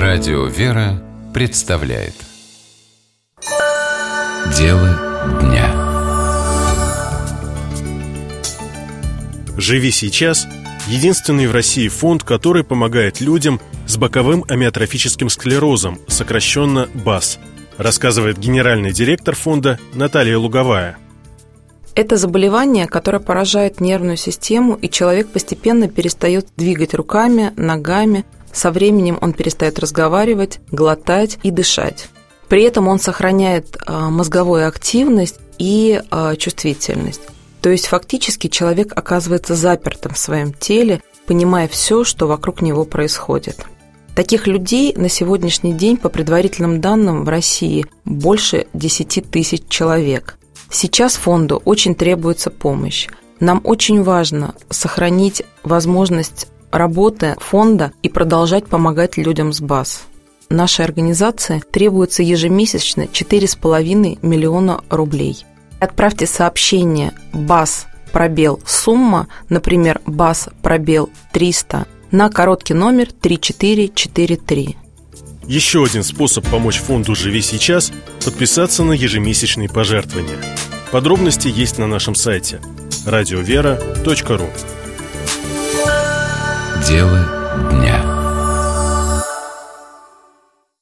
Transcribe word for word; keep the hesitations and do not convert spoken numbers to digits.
Радио «Вера» представляет Дело дня. «Живи сейчас» — единственный в России фонд, который помогает людям с боковым амиотрофическим склерозом, сокращенно БАС, рассказывает генеральный директор фонда Наталья Луговая. Это заболевание, которое поражает нервную систему, и человек постепенно перестает двигать руками, ногами. Со временем он перестает разговаривать, глотать и дышать. При этом он сохраняет мозговую активность и чувствительность. То есть фактически человек оказывается запертым в своем теле, понимая все, что вокруг него происходит. Таких людей на сегодняшний день, по предварительным данным, в России больше десять тысяч человек. Сейчас фонду очень требуется помощь. Нам очень важно сохранить возможность работы фонда и продолжать помогать людям с БАС. Нашей организации требуется ежемесячно четыре с половиной миллиона рублей. Отправьте сообщение «БАС пробел сумма», например, «БАС пробел триста», на короткий номер три четыре четыре три. Еще один способ помочь фонду «Живи сейчас» – подписаться на ежемесячные пожертвования. Подробности есть на нашем сайте радиовера точка ру. Дело дня.